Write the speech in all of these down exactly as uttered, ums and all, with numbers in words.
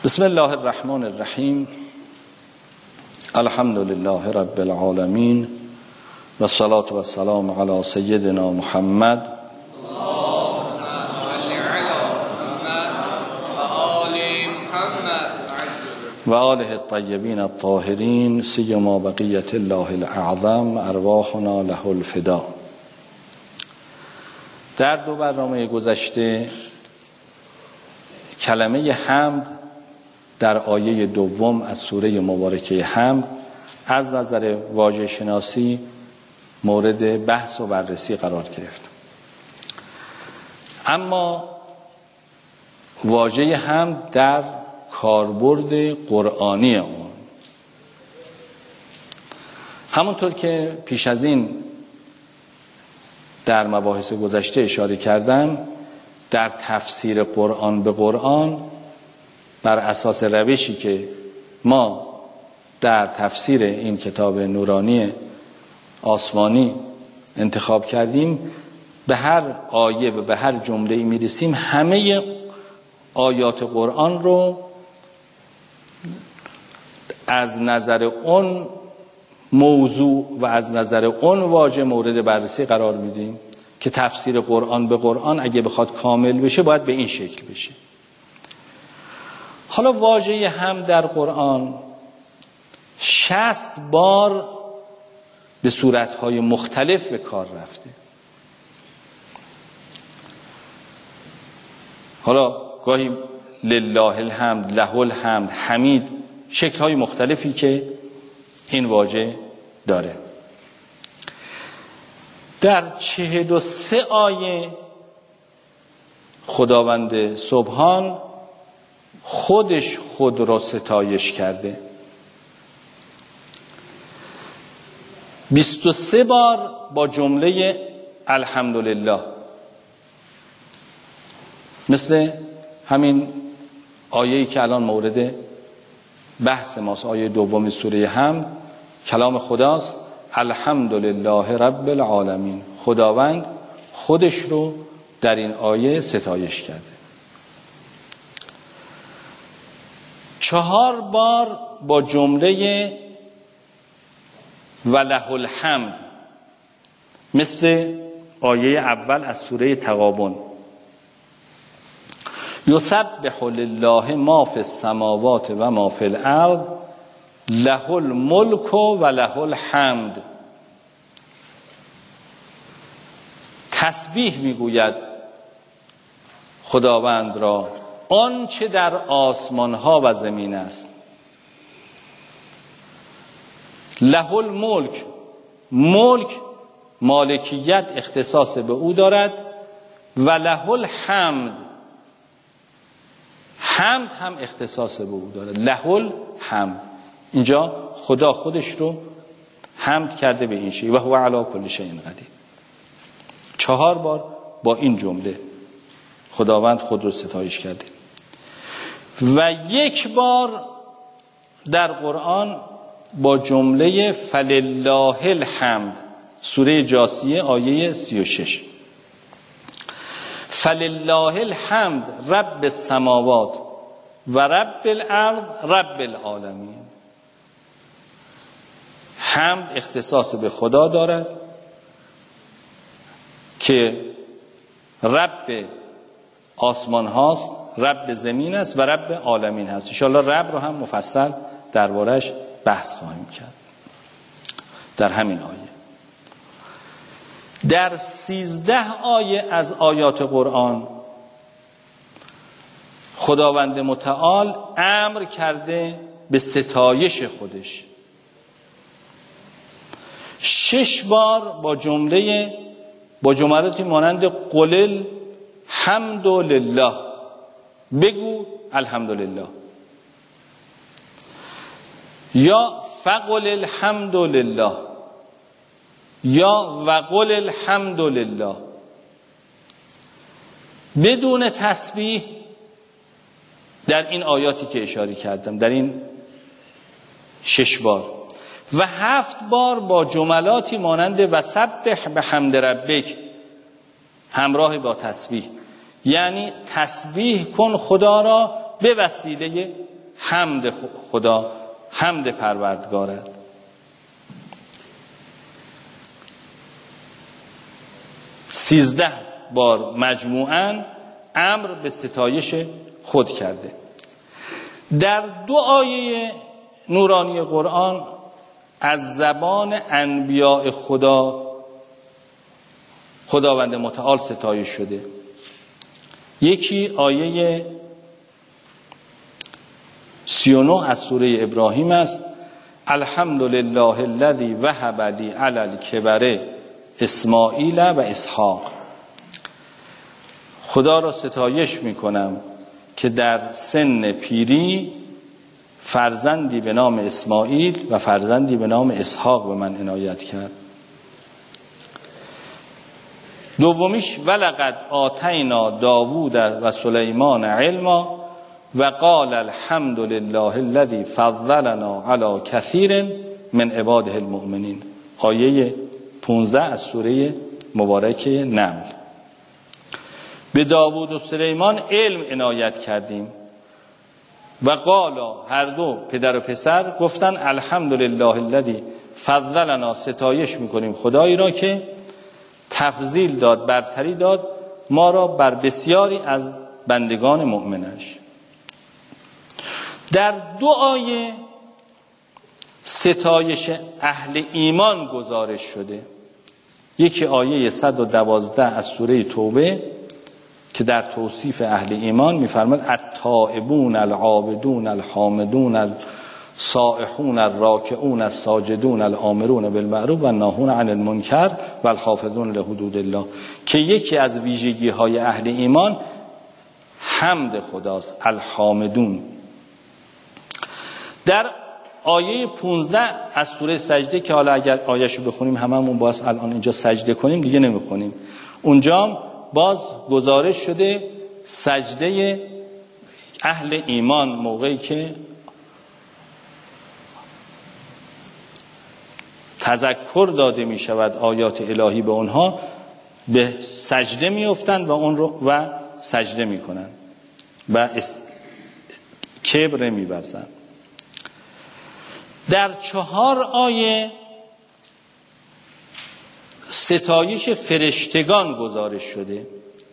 بسم الله الرحمن الرحیم. الحمد لله رب العالمین و الصلاة و السلام علی سیدنا محمد و آله الطیبین الطاهرین، سیما بقیت الله الاعظم، ارواحنا له الفدا. در دو برنامه گذشته کلمه حمد در آیه دوم از سوره مبارکه حمد از نظر واژه شناسی مورد بحث و بررسی قرار گرفت. اما واژه حمد در کاربرد قرآنی اون، همونطور که پیش از این در مباحث گذشته اشاره کردم، در تفسیر قرآن به قرآن بر اساس روشی که ما در تفسیر این کتاب نورانی آسمانی انتخاب کردیم، به هر آیه و به هر جمله میرسیم همه آیات قرآن رو از نظر اون موضوع و از نظر اون واژه مورد بررسی قرار میدیم که تفسیر قرآن به قرآن اگه بخواد کامل بشه باید به این شکل بشه. حالا واژه هم در قرآن شصت بار به صورتهای مختلف به کار رفته. حالا گاهی لله الحمد، له الحمد، حمید، شکل‌های مختلفی که این واژه داره. در چهل و سه آیه خداوند سبحان خودش خود را ستایش کرده. بیست و سه بار با جمله الحمدلله، مثل همین آیه‌ای که الان مورد بحث ماست، آیه دوم سوره حمد، کلام خداست. الحمدلله رب العالمین، خداوند خودش رو در این آیه ستایش کرده. چهار بار با جمله وله الحمد، مثل آیه اول از سوره تغابن، یسبح لله ما فی السماوات و ما فی الارض له الملک و له الحمد. تسبیح میگوید خداوند را آن چه در آسمان ها و زمین است. له الملک، ملک مالکیت اختصاص به او دارد، و له الحمد، حمد هم اختصاص به او دارد. له الحمد، اینجا خدا خودش رو حمد کرده به این شیء و هو علی کل شیء قدیر. چهار بار با این جمله خداوند خود رو ستایش کرده و یک بار در قرآن با جمله فلله الحمد، سوره جاثیه آیه سی و شش. فلله الحمد رب السماوات و رب الارض رب العالمین. حمد اختصاص به خدا دارد که رب آسمان هاست، رب زمین است و رب عالمین هست. انشاءالله رب رو هم مفصل دربارش بحث خواهیم کرد در همین آیه. در سیزده آیه از آیات قرآن خداوند متعال امر کرده به ستایش خودش. شش بار با جمله با جملاتی مانند قل الحمد لله، بگو الحمدلله، یا فقل الحمد لله، یا وقل الحمد لله، بدون تسبیح در این آیاتی که اشاره کردم، در این شش بار، و هفت بار با جملاتی مانند وسبح بحمد ربک همراه با تسبیح. یعنی تسبیح کن خدا را به وسیله حمد خدا، حمد پروردگارد. سیزده بار مجموعاً امر به ستایش خود کرده. در دو آیه نورانی قرآن از زبان انبیاء خدا خداوند متعال ستایش شده. یکی آیه سی و نه از سوره ابراهیم است. الحمدلله الذی وهب لی علی الکبر اسماعیل و اسحاق. خدا را ستایش میکنم که در سن پیری فرزندی به نام اسماعیل و فرزندی به نام اسحاق به من عنایت کرد. دومیش ولقد آتینا داوود و سلیمان علما و قال الحمد لله الذی فضلنا علی کثیر من عباده المؤمنین. آیه پانزده از سوره مبارکه نمل. به داوود و سلیمان علم عنایت کردیم و قالا، هر دو پدر و پسر گفتن الحمدلله الذی فضلنا، ستایش میکنیم خدایی را که تفضیل داد، برتری داد ما را بر بسیاری از بندگان مؤمنش. در دو آیه ستایش اهل ایمان گزارش شده. یکی آیه صد و دوازده از سوره توبه که در توصیف اهل ایمان میفرماد التائبون العابدون الحامدون السائحون الراکعون الساجدون الآمرون بالمعروف و الناهون عن المنکر و الحافظون لحدود الله، که یکی از ویژگی های اهل ایمان حمد خداست، الحامدون. در آیه پانزده از سوره سجده که حالا اگر آیه‌شو بخونیم هممون باز الان اینجا سجده کنیم دیگه نمیخونیم، اونجا باز گزارش شده سجده اهل ایمان موقعی که تذکر داده می شود آیات الهی به اونها، به سجده می افتند و اون رو و سجده می کنند و کبر می ورزند. در چهار آیه ستایش فرشتگان گزارش شده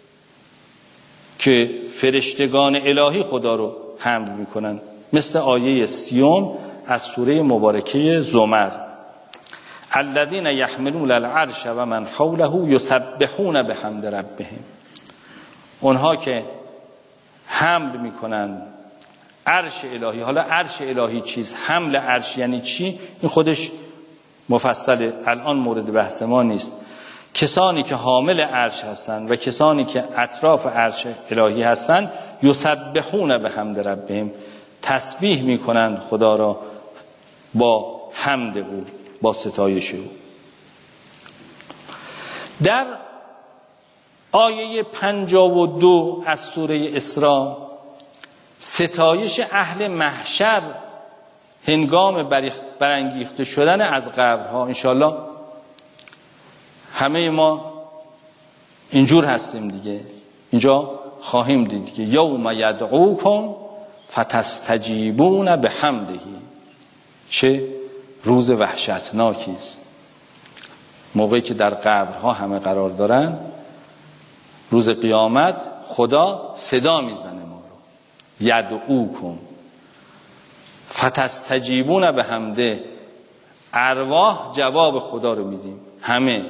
که فرشتگان الهی خدا رو حمد میکنن، مثل آیه سیوم از سوره مبارکه زمر الذین یحملون العرش و من حوله یسبحون بحمد ربهم. اونها که حمل میکنن عرش الهی. حالا عرش الهی چیست؟ حمل عرش یعنی چی؟ این خودش مفصله، الان مورد بحث ما نیست. کسانی که حامل عرش هستند و کسانی که اطراف عرش الهی هستند یسبحون بحمد ربهم، تسبیح میکنند خدا را با حمد او، با ستایش او. در آیه پنجاه و دو از سوره اسراء ستایش اهل محشر هنگام برانگیخته شدن از قبرها. انشالله همه ما اینجور هستیم دیگه، اینجا خواهیم دید دیگه یوم یدعوکم فتستجیبون بحمده. چه روز وحشتناکی است موقعی که در قبرها همه قرار دارن. روز قیامت خدا صدا میزنه ما رو، یدعوکم فتستجیبون بحمده، ارواح جواب خدا رو میدیم، همه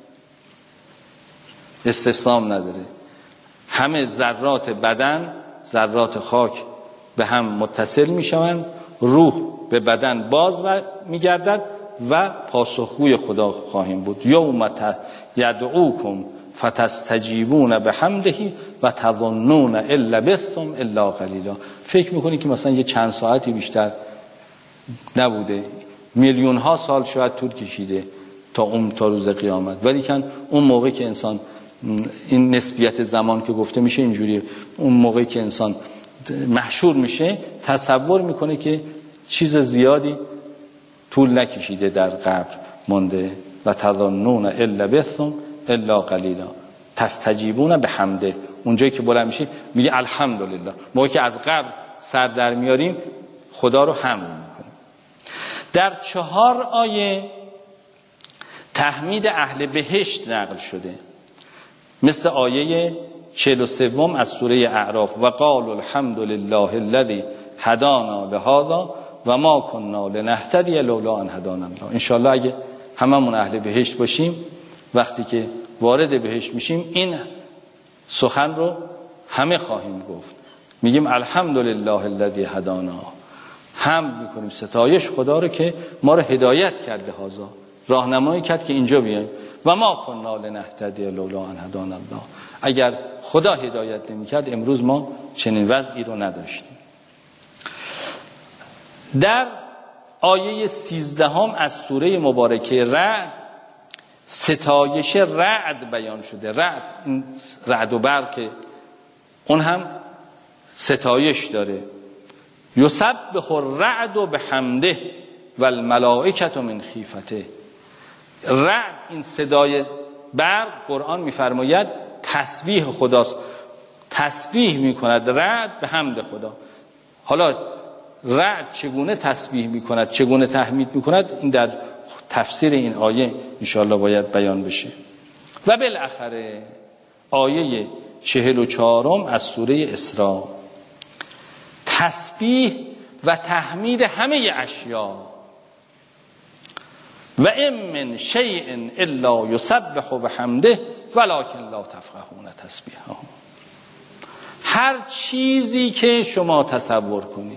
استثنام نداره، همه ذرات بدن، ذرات خاک به هم متصل میشوند، روح به بدن باز میگردد و پاسخگوی خدا خواهیم بود. یوم یدعوکم فتستجیبون بحمده و تظنون ان لبثتم الا قلیلا. فکر میکنی که مثلا یه چند ساعتی بیشتر نبوده، میلیون ها سال شاید طول کشیده تا اون تا روز قیامت، ولی کن اون موقع که انسان، این نسبیت زمان که گفته میشه اینجوریه، اون موقعی که انسان محشور میشه تصور میکنه که چیز زیادی طول نکشیده در قبر مونده. و تظنون ان لبثتم الا قلیلا تستجیبون بحمده. اونجایی که بلند میشه میگه الحمدلله. موقعی که از قبر سر در میاریم خدا رو حمد میکنیم. در چهار آیه تحمید اهل بهشت نقل شده، مثل آیه چهل و سه از سوره اعراف و قال الحمد لله الذی هدانا لهذا و ما كنا لنهتدی لولا ان هدانا الله. انشالله اگه هممون اهل بهشت باشیم، وقتی که وارد بهشت میشیم این سخن رو همه خواهیم گفت. میگیم الحمد لله الذی هدانا، حمد میکنیم، ستایش خدا رو که ما رو هدایت کرده، هازا راهنمایی کرد که اینجا بیایم. و ما کنا لنهتدی لولا ان هدانا الله، اگر خدا هدایت نمیکرد امروز ما چنین وضعی رو نداشتیم. در آیه سیزدهم از سوره مبارکه رعد ستایش رعد بیان شده. رعد، این رعد و برق که اون هم ستایش داره. یسبح الرعد بحمده و الملائکه من خیفته. رعد، این صدای برق، قرآن میفرماید تسبیح خداست، تسبیح میکند رعد به حمد خدا. حالا رعد چگونه تسبیح میکند، چگونه تحمید میکند، این در تفسیر این آیه انشاءالله باید بیان بشه. و بالاخره آیه چهل و چهارم از سوره اسراء، تسبیح و تحمید همه اشیا. و ام من شیء الا یسبح بحمده ولکن لا تفقهون تسبیحهم. هر چیزی که شما تصور کنید،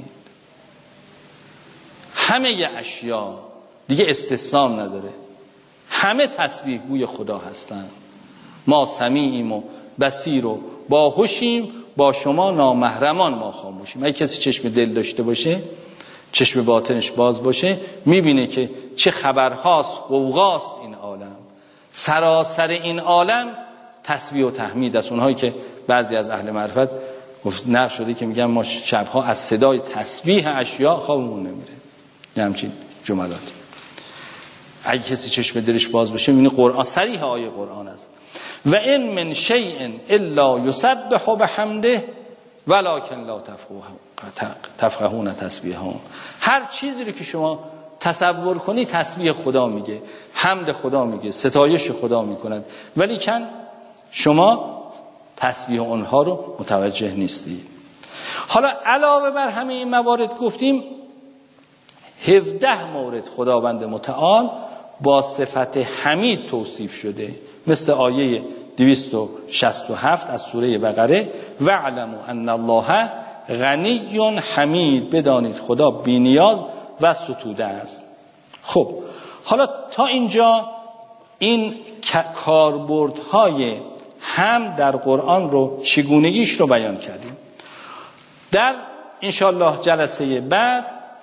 همه اشیا دیگه استثناء نداره، همه تسبیح گوی خدا هستند. ما سمیعیم و بصیر و باهوشیم، با شما نامحرمان ما خاموشیم. اگه کسی چشم دل داشته باشه، چشم باطنش باز باشه، میبینه که چه خبرهاست، غوغاست این عالم. سراسر این عالم تسبیح و تحمید است. اونهایی که بعضی از اهل معرفت نقل شده که میگن ما شبها از صدای تسبیح اشیا خوابمون نمیره. نه همچین جملاتی. اگه کسی چشم دلش باز بشه میبینه قرآن صریح آیه قرآن است. و ان من شیء الا یسبح بحمده ولکن لا تفقهون تسبیحهم. هر چیزی رو که شما تصور کنی تسبیح خدا میگه، حمد خدا میگه، ستایش خدا میکند، ولی کن شما تسبیح اونها رو متوجه نیستید. حالا علاوه بر همه این موارد گفتیم هفده مورد خداوند متعال با صفت حمید توصیف شده، مثل آیه دویست و شصت و هفت از سوره بقره وَاعْلَمُوا أَنَّ اللَّهَ غَنِیٌّ حمید. بدانید خدا بی‌نیاز و ستوده است. خب حالا تا اینجا این کاربردهای حمد در قرآن رو چگونگیش رو بیان کردیم. در انشاءالله جلسه بعد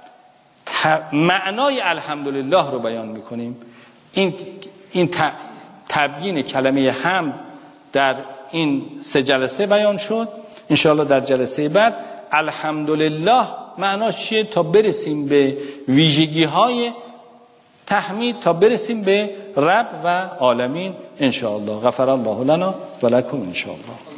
معنای الحمدلله رو بیان میکنیم. این این تبیین کلمه حمد در این سه جلسه بیان شد. انشاءالله در جلسه بعد الحمدلله معناش چیه تا برسیم به ویژگی های تحمید، تا برسیم به رب و عالمین انشاءالله. غفر الله لنا و لکم انشاءالله.